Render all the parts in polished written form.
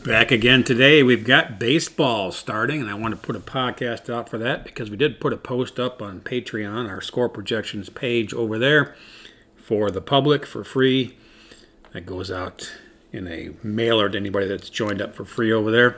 Back again today. We've got baseball starting, and I want to put a podcast out for that because we did put a post up on Patreon, our score projections page over there for the public for free. That goes out in a mailer to anybody that's joined up for free over there.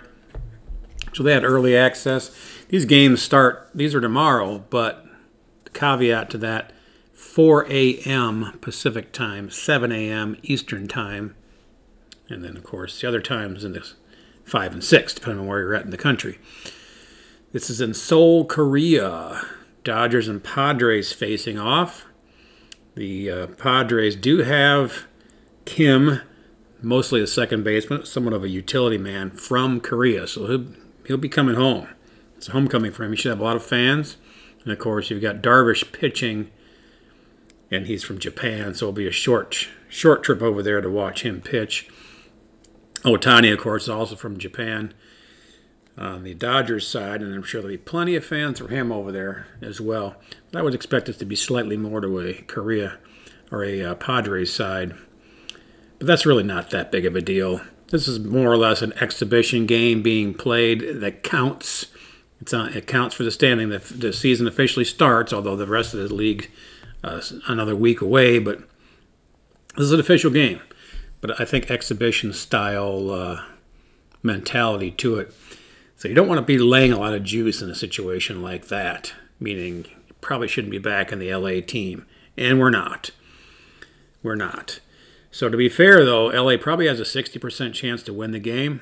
So they had early access. These games start, these are tomorrow, but the caveat to that, 4 a.m. Pacific time, 7 a.m. Eastern time. And then, of course, the other times in this 5 and 6, depending on where you're at in the country. This is in Seoul, Korea. Dodgers and Padres facing off. The Padres do have Kim, mostly a second baseman, somewhat of a utility man from Korea. So he'll be coming home. It's a homecoming for him. He should have a lot of fans. And, of course, you've got Darvish pitching, and he's from Japan. So it'll be a short trip over there to watch him pitch. Ohtani, of course, is also from Japan on the Dodgers side, and I'm sure there'll be plenty of fans for him over there as well. But I would expect it to be slightly more to a Korea or a Padres side. But that's really not that big of a deal. This is more or less an exhibition game being played that counts. It counts for the standing. The season officially starts, although the rest of the league another week away. But this is an official game. But I think exhibition-style mentality to it. So you don't want to be laying a lot of juice in a situation like that, meaning you probably shouldn't be back in the LA team. And we're not. We're not. So to be fair, though, LA probably has a 60% chance to win the game,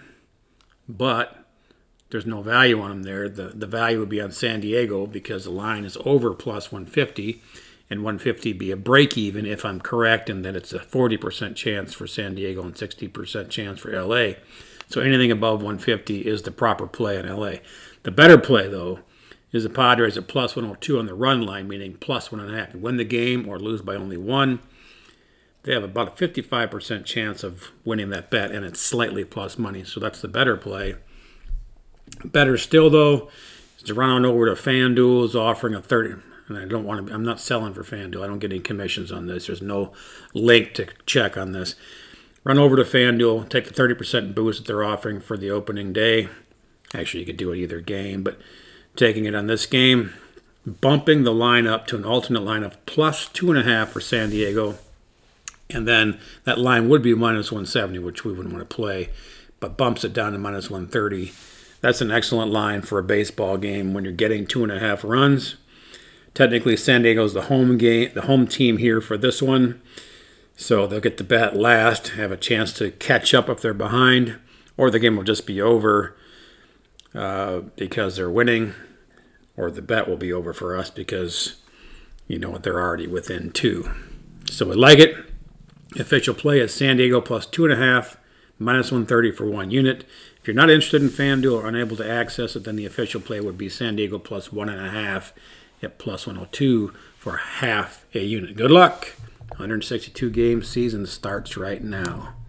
but there's no value on them there. The value would be on San Diego because the line is over plus 150. And 150 be a break even if I'm correct, and then it's a 40% chance for San Diego and 60% chance for LA. So anything above 150 is the proper play in LA. The better play, though, is the Padres at plus 102 on the run line, meaning plus 1.5. You win the game or lose by only one. They have about a 55% chance of winning that bet, and it's slightly plus money. So that's the better play. Better still, though, is to run on over to FanDuel, is offering a 30. And I'm not selling for FanDuel. I don't get any commissions on this. There's no link to check on this. Run over to FanDuel, take the 30% boost that they're offering for the opening day. Actually, you could do it either game, but taking it on this game, bumping the line up to an alternate line of plus 2.5 for San Diego. And then that line would be minus 170, which we wouldn't want to play, but bumps it down to minus 130. That's an excellent line for a baseball game when you're getting 2.5 runs. Technically, San Diego's the home team here for this one. So they'll get the bat last, have a chance to catch up if they're behind, or the game will just be over because they're winning, or the bet will be over for us because, you know what, they're already within 2. So we like it. Official play is San Diego plus 2.5, minus 130 for 1 unit. If you're not interested in FanDuel or unable to access it, then the official play would be San Diego plus 1.5. at plus 102 for half a unit. Good luck. 162 game season starts right now.